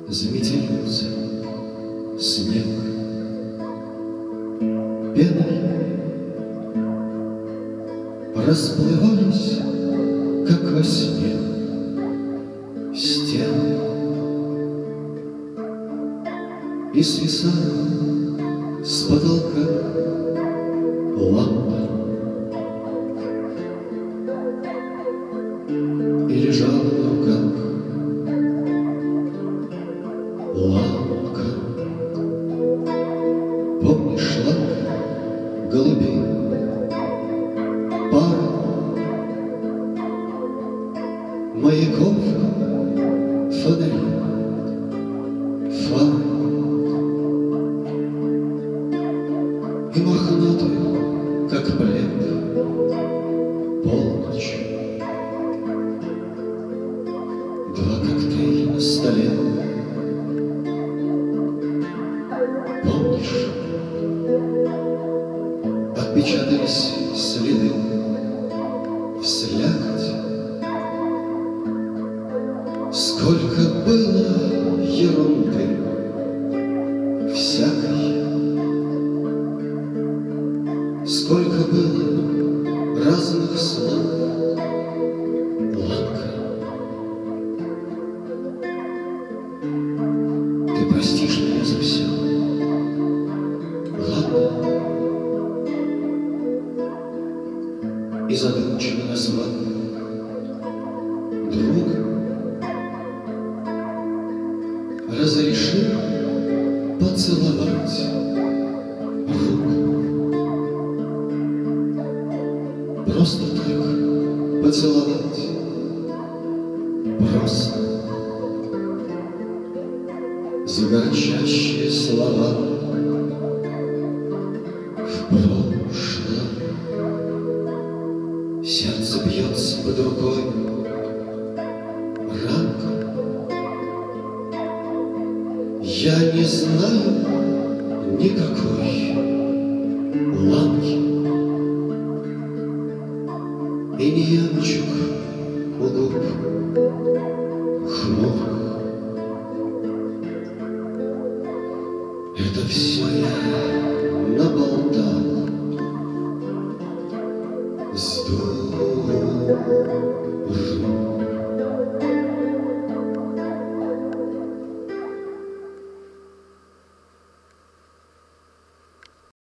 Заметелился снег пеной, расплывались, как во сне, стены, и свисала с потолка лампа, и лежала на руках лампка. Помнишь лак голубей, пара маяков, фонари, фары и мохнатую, как плед, полночь. Два коктейля на столе. Помнишь, отпечатались следы в слякоть. Сколько было ерунды всякой, сколько было разных слов. Ладно, ты простишь меня за все. Ладно. И задумчиво назвал друга, разрешил поцеловать руку. Просто так поцеловать, просто за горчащие слова в прошлом. Сердце бьется под рукой ранка. Я не знаю никакой ланки и не ямочек у губ хмурых. Это все я.